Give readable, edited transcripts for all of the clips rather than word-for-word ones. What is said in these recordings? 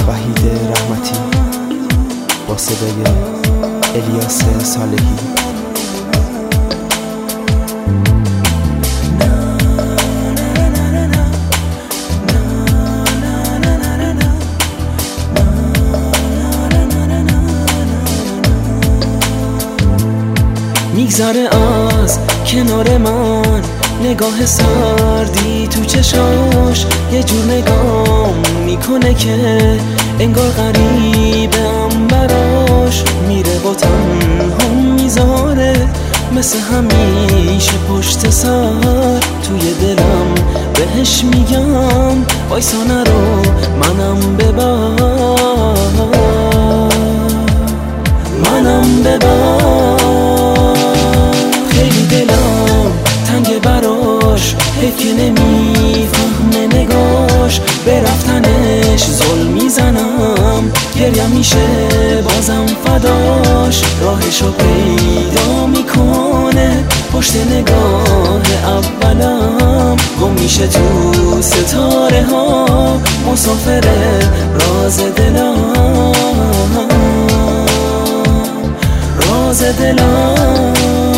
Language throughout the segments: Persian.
وحید رحمتی با صدای الیاس صالحی. میگذره از کنار من نگاه سردی تو چشاش، یه جور نگام میکنه که انگار غریبم براش. میره با تنها میذاره مثل همیشه پشت سر. توی دلم بهش میگم وایسا نرو منم ببر، منم ببر. خیلی دلم تنگ براش، حیف که نمیفهمه نگاش. به رفتنش ظلم میزنم، گریم میشه بازم فداش. راهشو پیدا میکنه پشت نگاه اولم، گم میشه تو ستاره ها، مسافر راز دلم، راز دلم.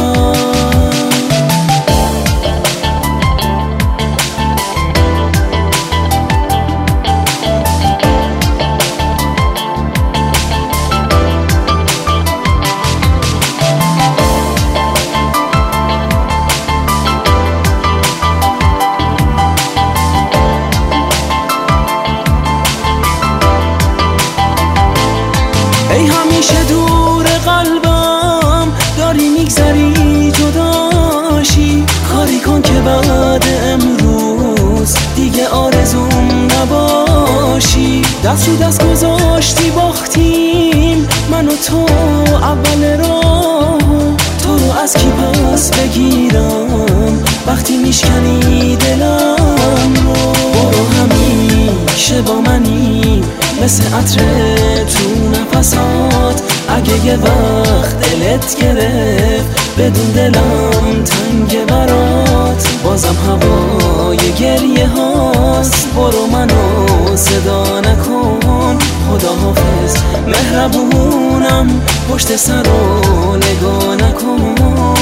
ای همیشه دور قلبم داری میگذری جداشی، کاری کن که بعد امروز دیگه آرزوم نباشی. دست رو دست گذاشتی باختیم من و تو اول راه، تو رو از کی پس بگیرم وقتی میشکنی دلم رو. برو همیشه با منی مثل عطر تو نفسات، اگه یه وقت دلت گرفت بدون دلم تنگ برات. بازم هوای گریه هاست، برو منو صدا نکن. خدا حافظ مهربونم، پشت سر رو نگاه نکن،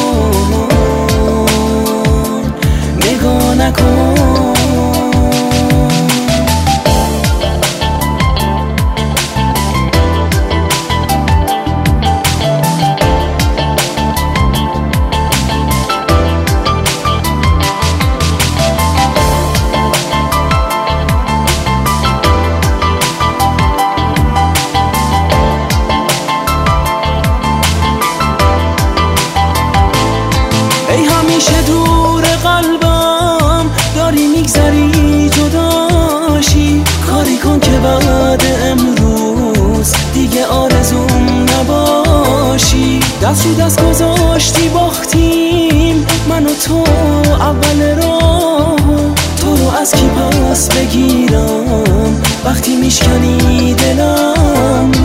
نگاه نکن. ای همیشه دور قلبم داری میگذری جداشی، کاری کن که بعد امروز دیگه آرزوم نباشی. دست رو دست گذاشتی باختیم من و تو اول راه، تو رو از کی پس بگیرم وقتی میشکنی دلم